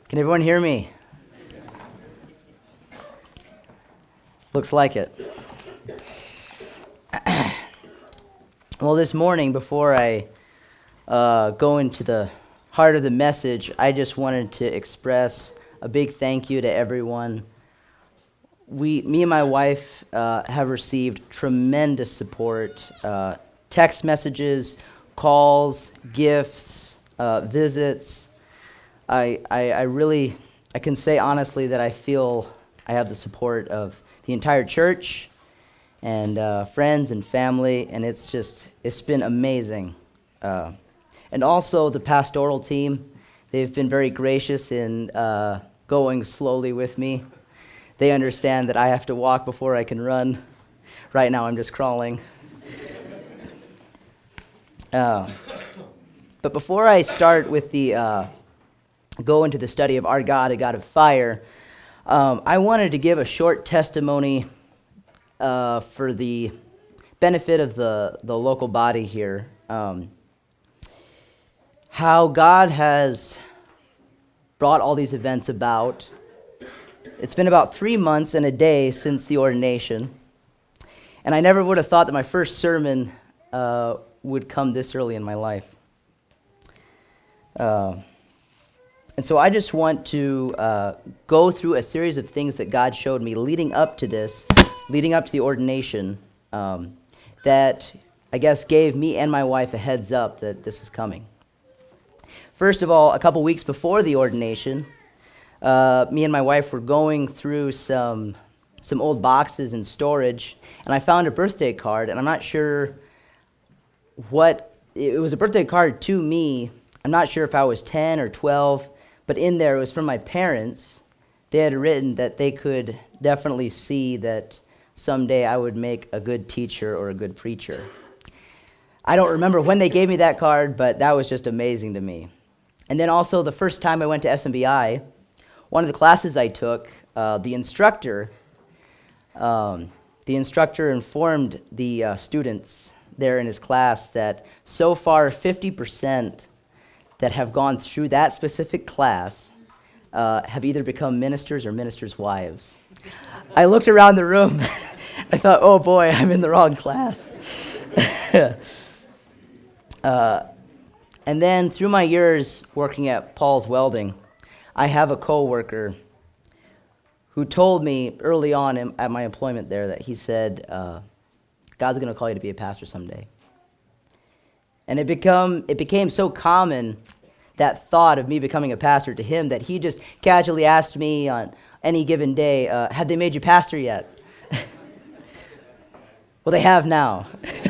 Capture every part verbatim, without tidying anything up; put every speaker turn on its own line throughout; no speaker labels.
Can everyone hear me? Looks like it. Well, this morning, before I uh, go into the heart of the message, I just wanted to express a big thank you to everyone. We, me and my wife uh, have received tremendous support, uh, text messages, calls, gifts, uh, visits. I, I, I really, I can say honestly that I feel I have the support of the entire church and uh, friends and family, and it's just, it's been amazing. Uh, and also the pastoral team, they've been very gracious in uh, going slowly with me. They understand that I have to walk before I can run. Right now I'm just crawling. Uh, but before I start with the, uh, go into the study of our God, a God of fire, um, I wanted to give a short testimony uh, for the benefit of the, the local body here. Um, how God has brought all these events about. It's been about three months and a day since the ordination, and I never would have thought that my first sermon uh, would come this early in my life. Uh, and so I just want to uh, go through a series of things that God showed me leading up to this, leading up to the ordination, um, that I guess gave me and my wife a heads up that this is coming. First of all, a couple weeks before the ordination, Uh, me and my wife were going through some some old boxes in storage, and I found a birthday card, and I'm not sure what, it was a birthday card to me. I'm not sure if I was ten or twelve, but in there it was from my parents. They had written that they could definitely see that someday I would make a good teacher or a good preacher. I don't remember when they gave me that card, but that was just amazing to me. And then also the first time I went to S M B I, one of the classes I took, uh, the instructor, um, the instructor informed the uh, students there in his class that so far fifty percent that have gone through that specific class uh, have either become ministers or ministers' wives. I looked around the room. I thought, oh boy, I'm in the wrong class. uh, and then through my years working at Paul's Welding, I have a coworker who told me early on in, at my employment there that he said, uh, God's going to call you to be a pastor someday. And it become it became so common, that thought of me becoming a pastor to him, that he just casually asked me on any given day, uh, have they made you pastor yet? Well, they have now.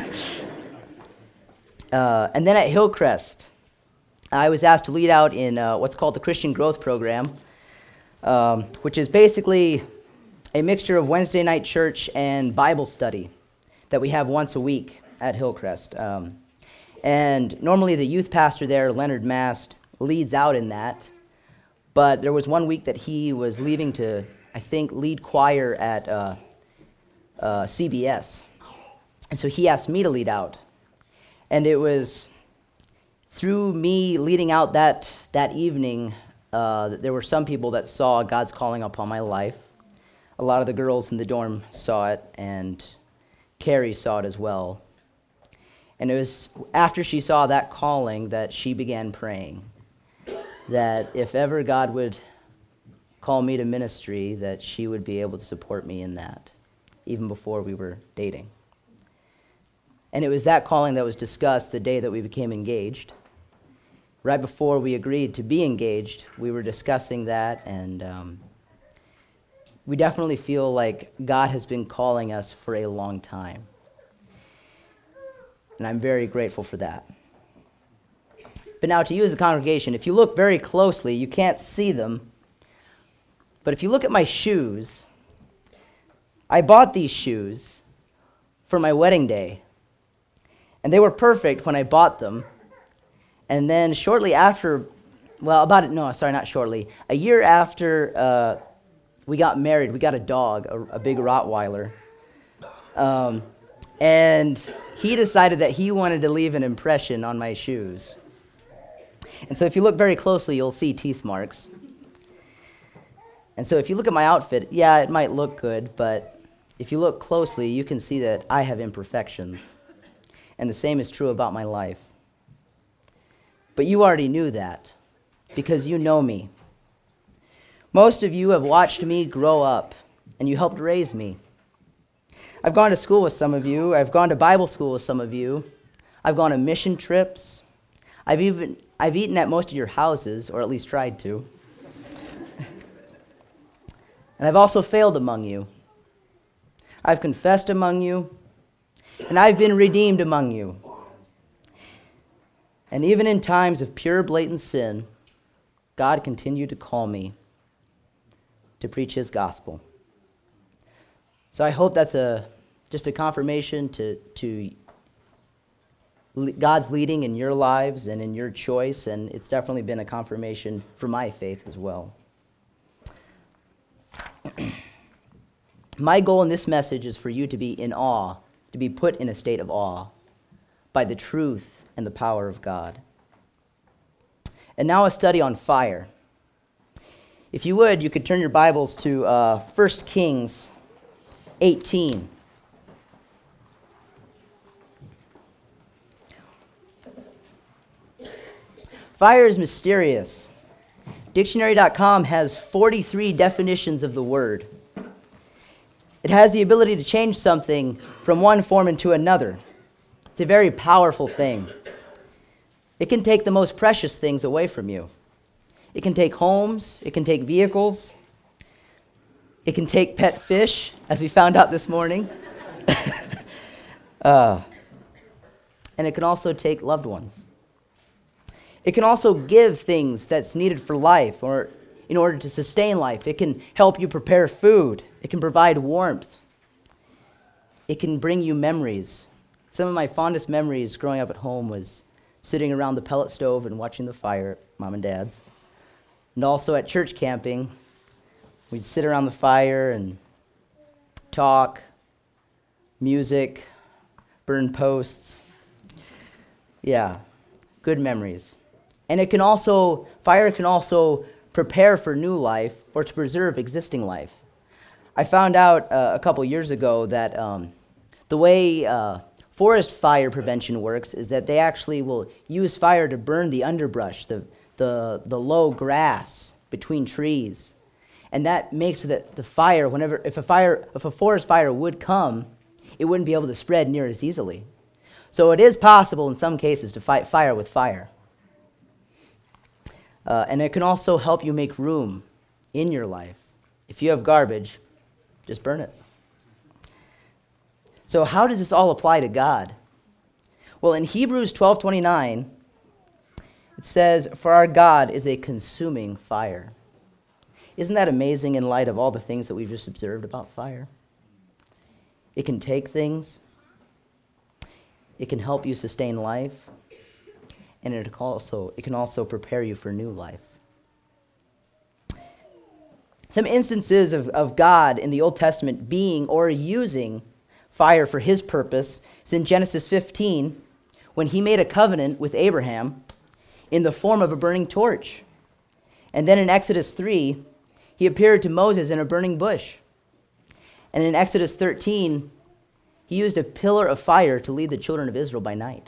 uh, and then at Hillcrest, I was asked to lead out in uh, what's called the Christian Growth Program, um, which is basically a mixture of Wednesday night church and Bible study that we have once a week at Hillcrest. Um, and normally the youth pastor there, Leonard Mast, leads out in that, but there was one week that he was leaving to, I think, lead choir at uh, uh, C B S. And so he asked me to lead out. And it was through me leading out that, that evening, uh, there were some people that saw God's calling upon my life. A lot of the girls in the dorm saw it, and Carrie saw it as well. And it was after she saw that calling that she began praying that if ever God would call me to ministry, that she would be able to support me in that, even before we were dating. And it was that calling that was discussed the day that we became engaged. Right before we agreed to be engaged, we were discussing that, and um, we definitely feel like God has been calling us for a long time. And I'm very grateful for that. But now to you as the congregation, if you look very closely, you can't see them, but if you look at my shoes, I bought these shoes for my wedding day, and they were perfect when I bought them. And then shortly after, well, about it, no, sorry, not shortly. A year after uh, we got married, we got a dog, a, a big Rottweiler. Um, and he decided that he wanted to leave an impression on my shoes. And so if you look very closely, you'll see teeth marks. And so if you look at my outfit, yeah, it might look good, but if you look closely, you can see that I have imperfections. And the same is true about my life. But you already knew that because you know me. Most of you have watched me grow up, and you helped raise me. I've gone to school with some of you. I've gone to Bible school with some of you. I've gone on mission trips. I've even I've eaten at most of your houses, or at least tried to. And I've also failed among you. I've confessed among you, and I've been redeemed among you. And even in times of pure, blatant sin, God continued to call me to preach his gospel. So I hope that's a just a confirmation to, to God's leading in your lives and in your choice, and it's definitely been a confirmation for my faith as well. My goal in this message is for you to be in awe, to be put in a state of awe by the truth and the power of God. And now a study on fire. If you would, you could turn your Bibles to uh, First Kings eighteen. Fire is mysterious. Dictionary dot com has forty-three definitions of the word. It has the ability to change something from one form into another. It's a very powerful thing. It can take the most precious things away from you. It can take homes. It can take vehicles. It can take pet fish, as we found out this morning. uh, and it can also take loved ones. It can also give things that's needed for life or in order to sustain life. It can help you prepare food. It can provide warmth. It can bring you memories. Some of my fondest memories growing up at home was sitting around the pellet stove and watching the fire at Mom and Dad's. And also at church camping, we'd sit around the fire and talk, music, burn posts. Yeah, good memories. And it can also, fire can also prepare for new life or to preserve existing life. I found out uh, a couple years ago that um, the way uh, forest fire prevention works is that they actually will use fire to burn the underbrush, the, the, the low grass between trees. And that makes that the fire, whenever, if a fire, if a forest fire would come, it wouldn't be able to spread near as easily. So it is possible in some cases to fight fire with fire. Uh, and it can also help you make room in your life. If you have garbage, just burn it. So how does this all apply to God? Well, in Hebrews twelve twenty-nine, it says, "For our God is a consuming fire." Isn't that amazing in light of all the things that we've just observed about fire? It can take things. It can help you sustain life. And it can also, it can also prepare you for new life. Some instances of, of God in the Old Testament being or using fire for his purpose is in Genesis fifteen, when he made a covenant with Abraham in the form of a burning torch. And then in Exodus three, he appeared to Moses in a burning bush. And in Exodus thirteen, he used a pillar of fire to lead the children of Israel by night.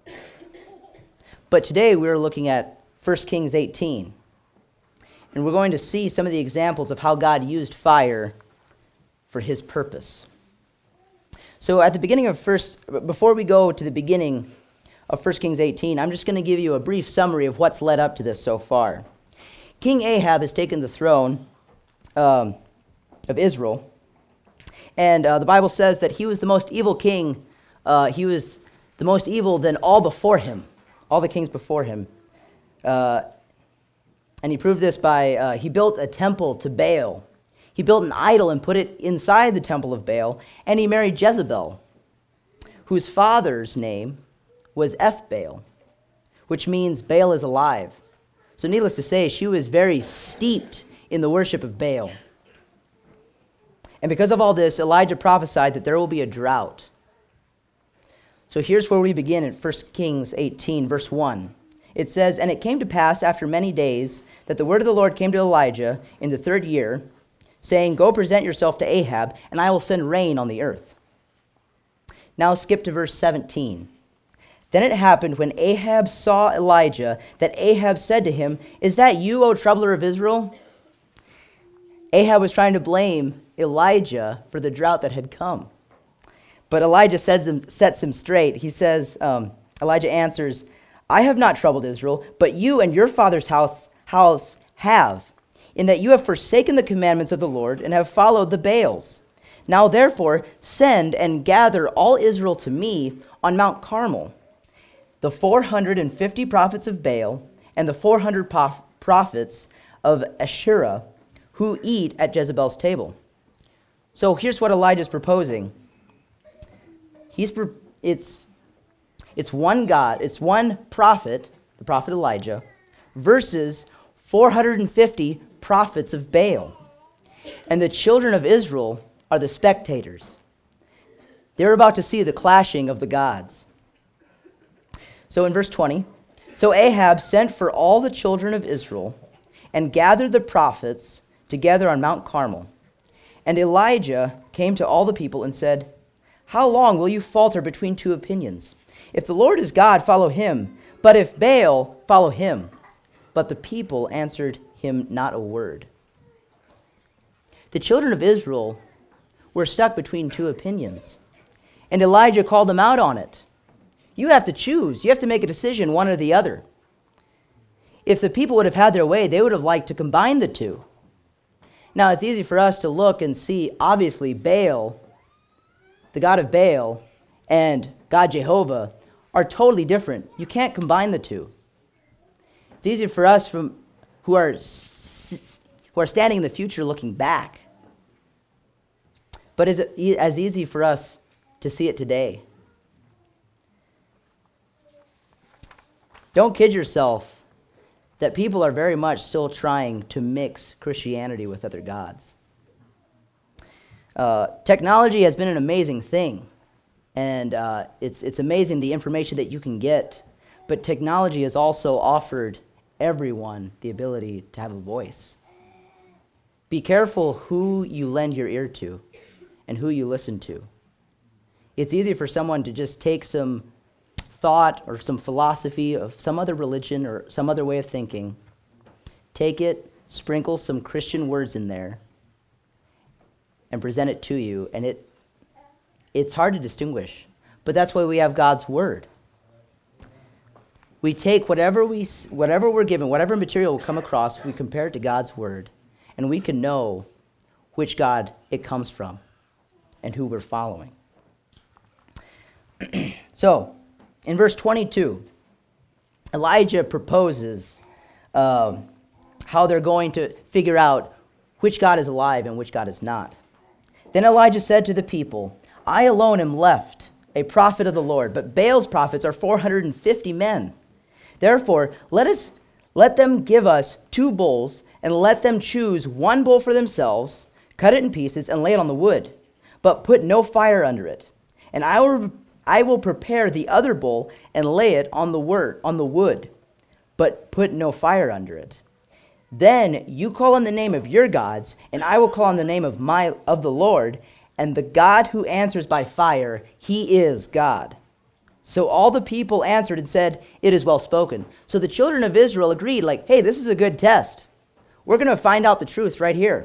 But today we're looking at First Kings eighteen. And we're going to see some of the examples of how God used fire for his purpose. So at the beginning of first, before we go to the beginning of First Kings eighteen, I'm just going to give you a brief summary of what's led up to this so far. King Ahab has taken the throne um, of Israel. And uh, the Bible says that he was the most evil king. Uh, he was the most evil than all before him. All the kings before him. Uh, and he proved this by, uh, he built a temple to Baal. He built an idol and put it inside the temple of Baal, and he married Jezebel, whose father's name was Ethbaal, which means Baal is alive. So needless to say, she was very steeped in the worship of Baal. And because of all this, Elijah prophesied that there will be a drought. So here's where we begin in First Kings eighteen, verse one. It says, "And it came to pass after many days that the word of the Lord came to Elijah in the third year, saying, Go present yourself to Ahab, and I will send rain on the earth." Now skip to verse seventeen. "Then it happened when Ahab saw Elijah that Ahab said to him, Is that you, O troubler of Israel?" Ahab was trying to blame Elijah for the drought that had come. But Elijah sets him, sets him straight. He says, um, Elijah answers, "I have not troubled Israel, but you and your father's house, house have, in that you have forsaken the commandments of the Lord and have followed the Baals. Now therefore send and gather all Israel to me on Mount Carmel, the four hundred fifty prophets of Baal and the four hundred prof- prophets of Asherah who eat at Jezebel's table." So here's what Elijah's proposing. He's pro- it's it's one God, it's one prophet, the prophet Elijah, versus four hundred fifty prophets of Baal. And the children of Israel are the spectators. They're about to see the clashing of the gods. So in verse twenty, "So Ahab sent for all the children of Israel and gathered the prophets together on Mount Carmel. And Elijah came to all the people and said, How long will you falter between two opinions? If the Lord is God, follow him. But if Baal, follow him. But the people answered him not a word." The children of Israel were stuck between two opinions. And Elijah called them out on it. You have to choose. You have to make a decision, one or the other. If the people would have had their way, they would have liked to combine the two. Now, it's easy for us to look and see, obviously, Baal, the god of Baal, and God Jehovah are totally different. You can't combine the two. It's easy for us from who are who are standing in the future looking back. But is it as easy for us to see it today? Don't kid yourself that people are very much still trying to mix Christianity with other gods. Uh, technology has been an amazing thing, and uh, it's, it's amazing the information that you can get, but technology has also offered everyone the ability to have a voice. Be careful who you lend your ear to and who you listen to. It's easy for someone to just take some thought or some philosophy of some other religion or some other way of thinking, take it, sprinkle some Christian words in there, and present it to you, and it it's hard to distinguish. But that's why we have God's Word. We take whatever, we, whatever we're given, whatever material we come across, we compare it to God's Word, and we can know which God it comes from and who we're following. So, in verse twenty-two, Elijah proposes um, how they're going to figure out which God is alive and which God is not. Then Elijah said to the people, I alone am left, a prophet of the Lord, but Baal's prophets are four hundred fifty men. Therefore, let us let them give us two bulls, and let them choose one bull for themselves, cut it in pieces, and lay it on the wood, but put no fire under it. And I will I will prepare the other bull and lay it on the word on the wood, but put no fire under it. Then you call on the name of your gods, and I will call on the name of my of the Lord, and the God who answers by fire, he is God. So all the people answered and said, It is well spoken. So the children of Israel agreed, like, hey, this is a good test. We're going to find out the truth right here.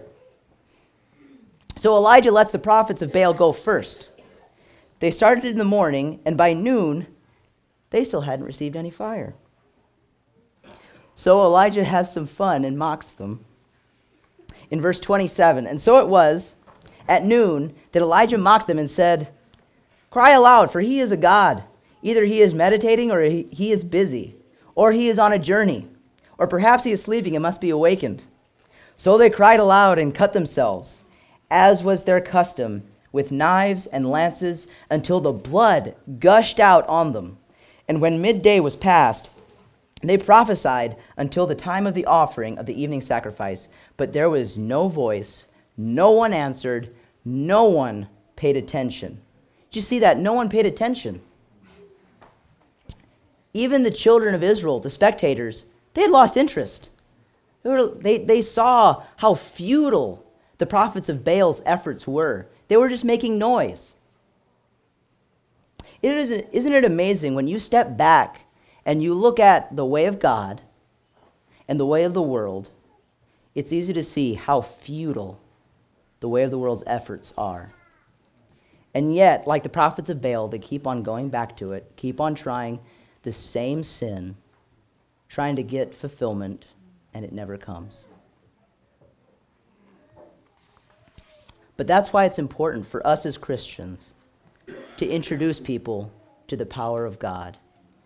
So Elijah lets the prophets of Baal go first. They started in the morning, and by noon, they still hadn't received any fire. So Elijah has some fun and mocks them. In verse twenty-seven, and so it was at noon that Elijah mocked them and said, Cry aloud, for he is a god. Either he is meditating or he, he is busy, or he is on a journey, or perhaps he is sleeping and must be awakened. So they cried aloud and cut themselves, as was their custom, with knives and lances, until the blood gushed out on them. And when midday was past, they prophesied until the time of the offering of the evening sacrifice. But there was no voice, no one answered, no one paid attention. Did you see that? No one paid attention. even the children of Israel, the spectators, they had lost interest. They, were, they, they saw how futile the prophets of Baal's efforts were. They were just making noise. It isn't, isn't it amazing when you step back and you look at the way of God and the way of the world, it's easy to see how futile the way of the world's efforts are. And yet, like the prophets of Baal, they keep on going back to it, keep on trying the same sin, trying to get fulfillment, and it never comes. But that's why it's important for us as Christians to introduce people to the power of God.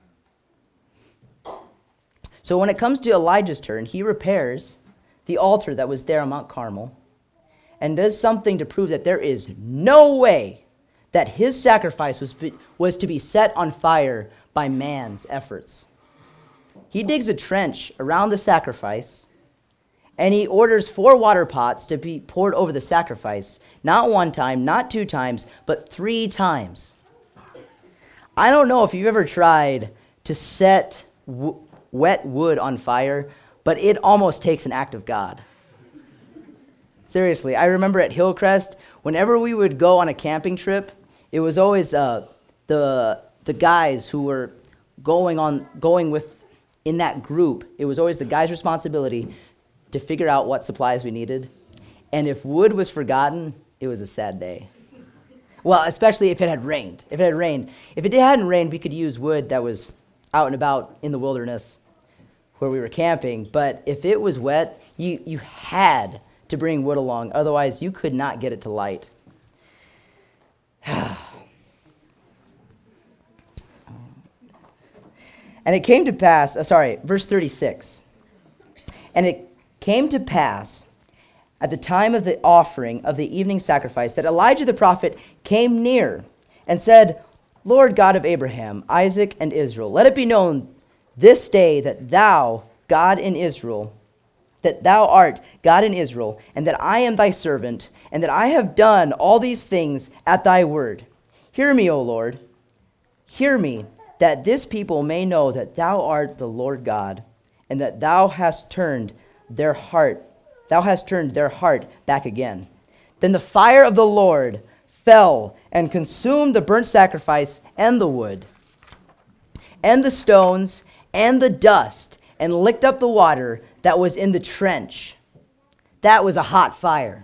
So when it comes to Elijah's turn, he repairs the altar that was there on Mount Carmel and does something to prove that there is no way that his sacrifice was, was to be set on fire by man's efforts. He digs a trench around the sacrifice, and he orders four water pots to be poured over the sacrifice, not one time, not two times, but three times. I don't know if you've ever tried to set w- wet wood on fire, but it almost takes an act of God. Seriously, I remember at Hillcrest, whenever we would go on a camping trip, it was always uh, the the guys who were going on going with in that group. It was always the guy's responsibility to figure out what supplies we needed. And if wood was forgotten, it was a sad day. Well, especially if it had rained. If it had rained. If it hadn't rained, we could use wood that was out and about in the wilderness where we were camping. But if it was wet, you, you had to bring wood along. Otherwise, you could not get it to light. And it came to pass, uh, sorry, verse thirty-six. And it came to pass at the time of the offering of the evening sacrifice that Elijah the prophet came near and said, Lord God of Abraham, Isaac, and Israel, let it be known this day that thou, God in Israel, that thou art God in Israel, and that I am thy servant, and that I have done all these things at thy word. Hear me, O Lord, hear me, that this people may know that thou art the Lord God, and that thou hast turned their heart, thou hast turned their heart back again. Then the fire of the Lord fell and consumed the burnt sacrifice and the wood, and the stones and the dust, and licked up the water that was in the trench. That was a hot fire.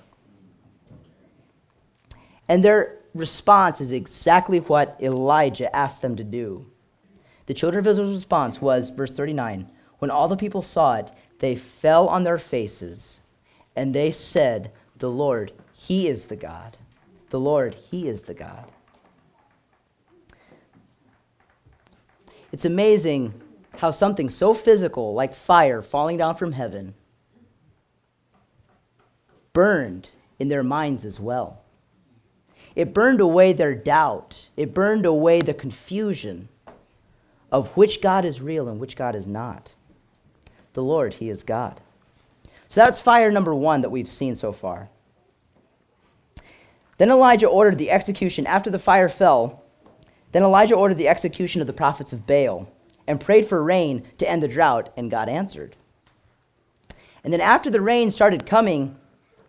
And their response is exactly what Elijah asked them to do. The children of Israel's response was, verse thirty-nine, when all the people saw it, they fell on their faces, and they said, the Lord, he is the God. The Lord, he is the God. It's amazing how something so physical, like fire falling down from heaven, burned in their minds as well. It burned away their doubt. It burned away the confusion of which God is real and which God is not. The Lord, he is God. So that's fire number one that we've seen so far. Then Elijah ordered the execution, after the fire fell, then Elijah ordered the execution of the prophets of Baal and prayed for rain to end the drought, and God answered. And then after the rain started coming,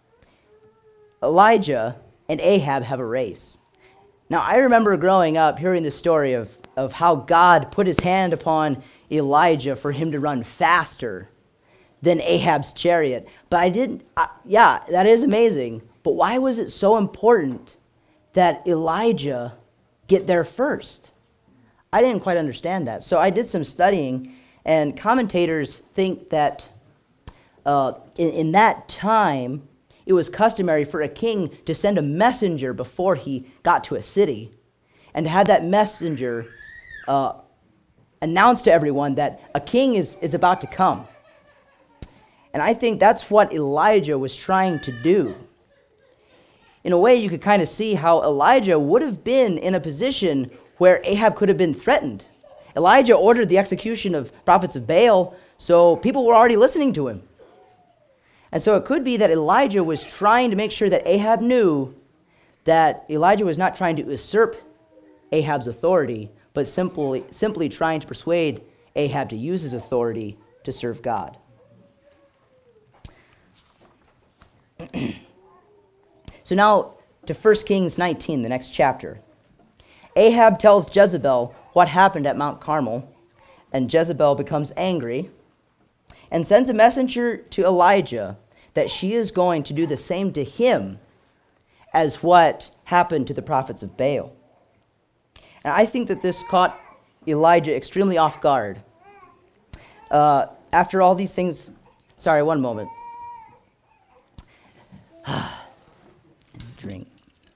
Elijah and Ahab have a race. Now, I remember growing up hearing the story of, of how God put his hand upon Elijah for him to run faster than Ahab's chariot. But I didn't, uh, yeah, that is amazing. But why was it so important that Elijah get there first? I didn't quite understand that. So I did some studying, and commentators think that uh, in, in that time, it was customary for a king to send a messenger before he got to a city, and to have that messenger uh, announce to everyone that a king is, is about to come. And I think that's what Elijah was trying to do. In a way, you could kind of see how Elijah would have been in a position where Ahab could have been threatened. Elijah ordered the execution of prophets of Baal, so people were already listening to him. And so it could be that Elijah was trying to make sure that Ahab knew that Elijah was not trying to usurp Ahab's authority, but simply, simply trying to persuade Ahab to use his authority to serve God. So now to First Kings nineteen, the next chapter. Ahab tells Jezebel what happened at Mount Carmel, and Jezebel becomes angry and sends a messenger to Elijah that she is going to do the same to him as what happened to the prophets of Baal. And I think that this caught Elijah extremely off guard. Uh, after all these things, sorry, one moment. Drink.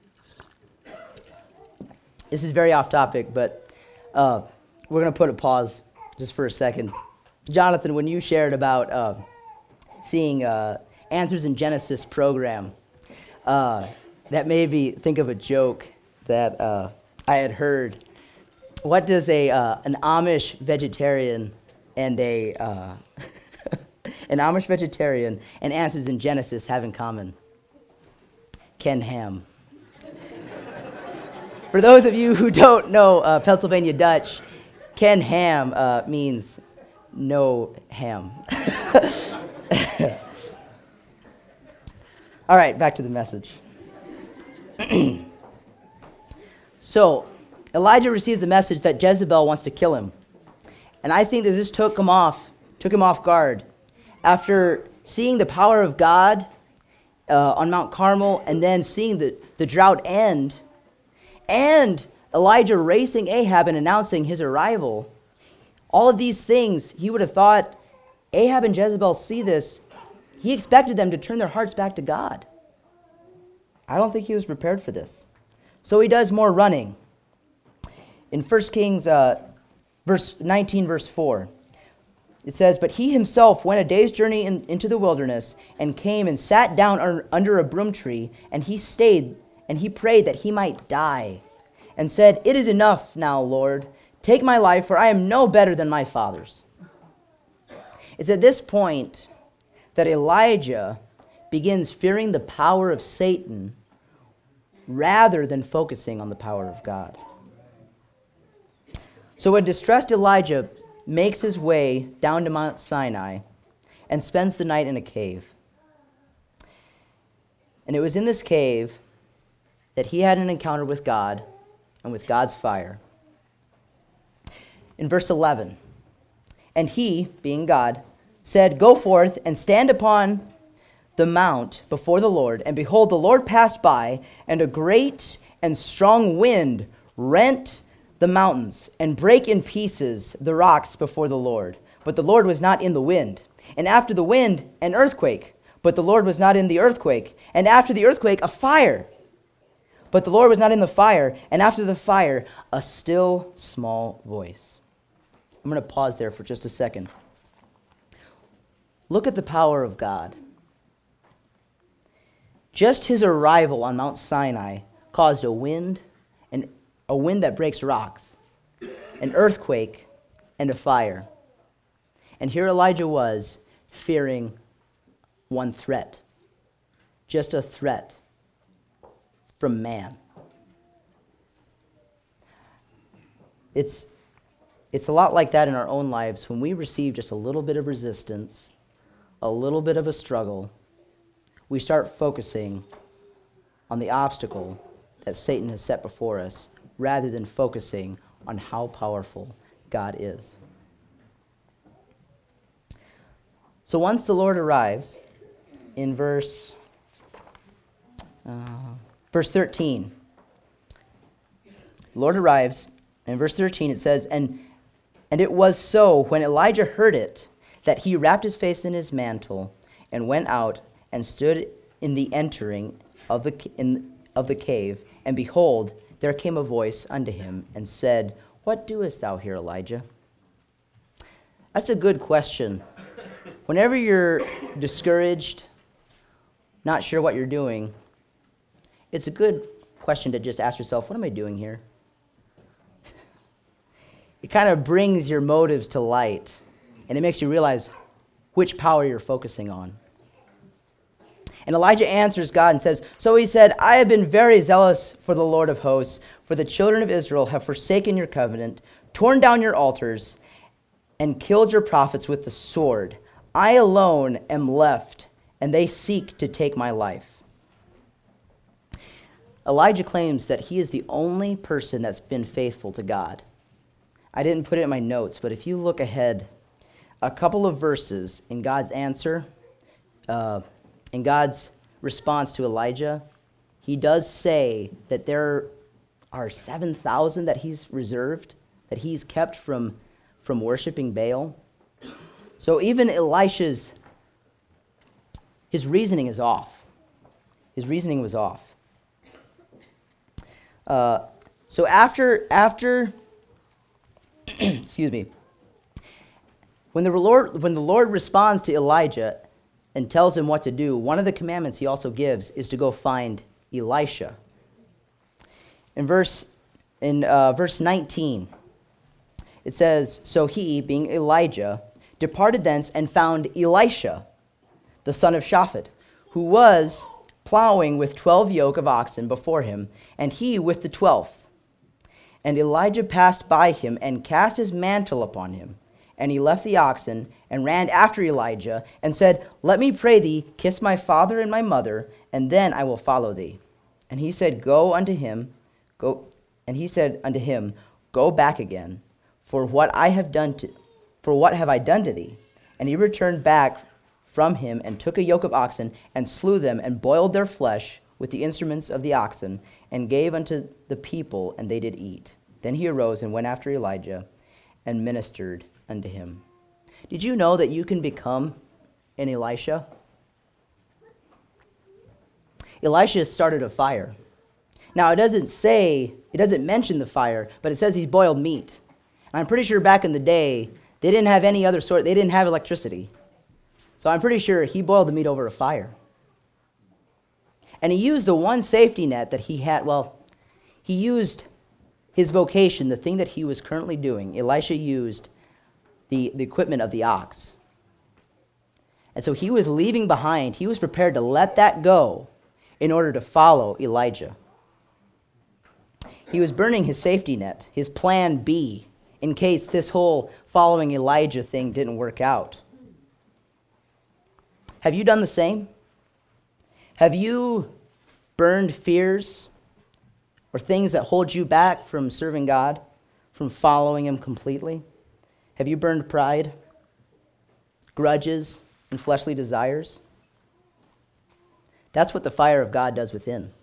This is very off topic, but uh, we're going to put a pause just for a second. Jonathan, when you shared about uh, seeing uh, Answers in Genesis program, uh, that made me think of a joke that uh, I had heard. What does a uh, an Amish vegetarian and a uh, an Amish vegetarian and Answers in Genesis have in common? Ken Ham. For those of you who don't know uh, Pennsylvania Dutch, Ken Ham uh, means no ham. All right, back to the message. So, Elijah receives the message that Jezebel wants to kill him. And I think that this took him off, took him off guard. After seeing the power of God uh, on Mount Carmel, and then seeing the, the drought end, and Elijah racing Ahab and announcing his arrival, all of these things, he would have thought, Ahab and Jezebel see this, he expected them to turn their hearts back to God. I don't think he was prepared for this. So he does more running. In First Kings uh, verse nineteen, verse four, it says, "But he himself went a day's journey in, into the wilderness, and came and sat down un, under a broom tree, and he stayed, and he prayed that he might die, and said, 'It is enough now, Lord. Take my life, for I am no better than my fathers.'" It's at this point that Elijah begins fearing the power of Satan rather than focusing on the power of God. So a distressed Elijah makes his way down to Mount Sinai and spends the night in a cave. And it was in this cave that he had an encounter with God and with God's fire. In verse eleven, "And he," being God, "said, 'Go forth and stand upon the mount before the Lord.' And behold, the Lord passed by, and a great and strong wind rent the mountains and brake in pieces the rocks before the Lord. But the Lord was not in the wind. And after the wind, an earthquake. But the Lord was not in the earthquake. And after the earthquake, a fire. But the Lord was not in the fire. And after the fire, a still small voice." I'm going to pause there for just a second. Look at the power of God. Just his arrival on Mount Sinai caused a wind, and a wind that breaks rocks, an earthquake, and a fire. And here Elijah was, fearing one threat. Just a threat from man. It's, it's a lot like that in our own lives. When we receive just a little bit of resistance, a little bit of a struggle, we start focusing on the obstacle that Satan has set before us rather than focusing on how powerful God is. So once the Lord arrives, in verse, uh, verse thirteen, the Lord arrives, and in verse thirteen it says, and, and it was so when Elijah heard it, that he wrapped his face in his mantle and went out and stood in the entering of the, in, of the cave. And behold, there came a voice unto him and said, "What doest thou here, Elijah?" That's a good question. Whenever you're discouraged, not sure what you're doing, it's a good question to just ask yourself, what am I doing here? It kind of brings your motives to light, and it makes you realize which power you're focusing on. And Elijah answers God and says, "So he said, I have been very zealous for the Lord of hosts, for For the children of Israel have forsaken your covenant, torn down your altars, and killed your prophets with the sword. I alone am left, and they seek to take my life." Elijah claims that he is the only person that's been faithful to God. I didn't put it in my notes, but if you look ahead a couple of verses in God's answer, uh, in God's response to Elijah, he does say that there are seven thousand that he's reserved, that he's kept from, from worshiping Baal. So even Elisha's, his reasoning is off. His reasoning was off. Uh, so after, after, excuse me, when the Lord, when the Lord responds to Elijah and tells him what to do, one of the commandments he also gives is to go find Elisha. In verse, in uh, verse nineteen, it says, "So he, being Elijah, departed thence and found Elisha, the son of Shaphat, who was plowing with twelve yoke of oxen before him, and he with the twelfth. And Elijah passed by him and cast his mantle upon him. And he left the oxen and ran after Elijah and said, 'Let me pray thee, kiss my father and my mother, and then I will follow thee.' And he said, Go unto him, go. And he said unto him, Go back again, for what I have done to, for what have I done to thee? And he returned back from him and took a yoke of oxen and slew them and boiled their flesh with the instruments of the oxen and gave unto the people, and they did eat. Then he arose and went after Elijah and ministered unto him." Did you know that you can become an Elisha? Elisha started a fire. Now, it doesn't say, it doesn't mention the fire, but it says he boiled meat. And I'm pretty sure back in the day, they didn't have any other sort, they didn't have electricity. So I'm pretty sure he boiled the meat over a fire. And he used the one safety net that he had, well, he used his vocation, the thing that he was currently doing. Elisha used the, the equipment of the ox. And so he was leaving behind, he was prepared to let that go in order to follow Elijah. He was burning his safety net, his plan B, in case this whole following Elijah thing didn't work out. Have you done the same? Have you burned fears or things that hold you back from serving God, from following Him completely? Have you burned pride, grudges, and fleshly desires? That's what the fire of God does within.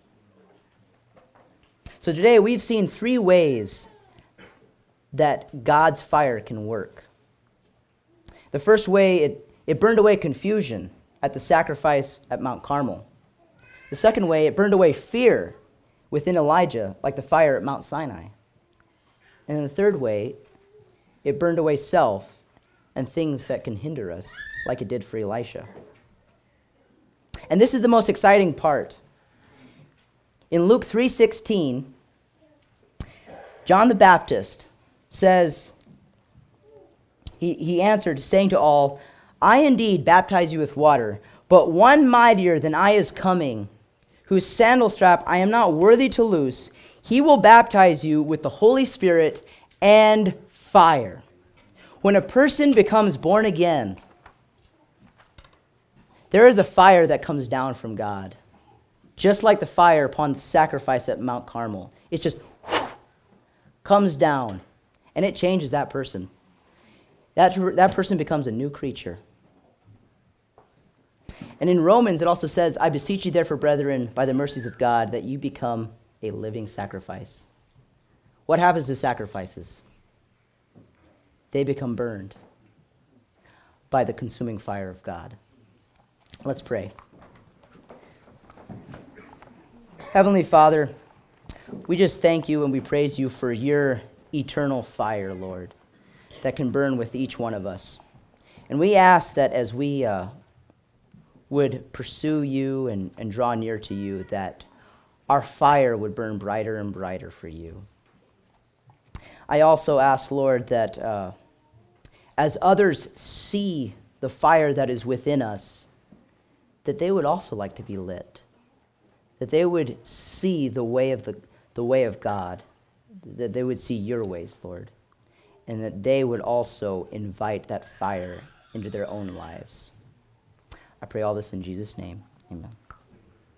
So today we've seen three ways that God's fire can work. The first way, it, it burned away confusion at the sacrifice at Mount Carmel. The second way, it burned away fear within Elijah, like the fire at Mount Sinai. And then the third way, it burned away self and things that can hinder us, like it did for Elisha. And this is the most exciting part. In Luke three sixteen, John the Baptist says, he, he answered, saying to all, "I indeed baptize you with water, but one mightier than I is coming, whose sandal strap I am not worthy to loose. He will baptize you with the Holy Spirit and fire." When a person becomes born again, there is a fire that comes down from God, just like the fire upon the sacrifice at Mount Carmel. It just whoosh, comes down, and it changes that person. That, that person becomes a new creature. And in Romans, it also says, "I beseech you therefore, brethren, by the mercies of God, that you become a living sacrifice." What happens to sacrifices? They become burned by the consuming fire of God. Let's pray. Heavenly Father, we just thank you and we praise you for your eternal fire, Lord, that can burn with each one of us. And we ask that as we uh, would pursue you and, and draw near to you, that our fire would burn brighter and brighter for you. I also ask, Lord, that uh, as others see the fire that is within us, that they would also like to be lit, that they would see the way of the, the way of God, that they would see your ways, Lord, and that they would also invite that fire into their own lives. I pray all this in Jesus' name. Amen.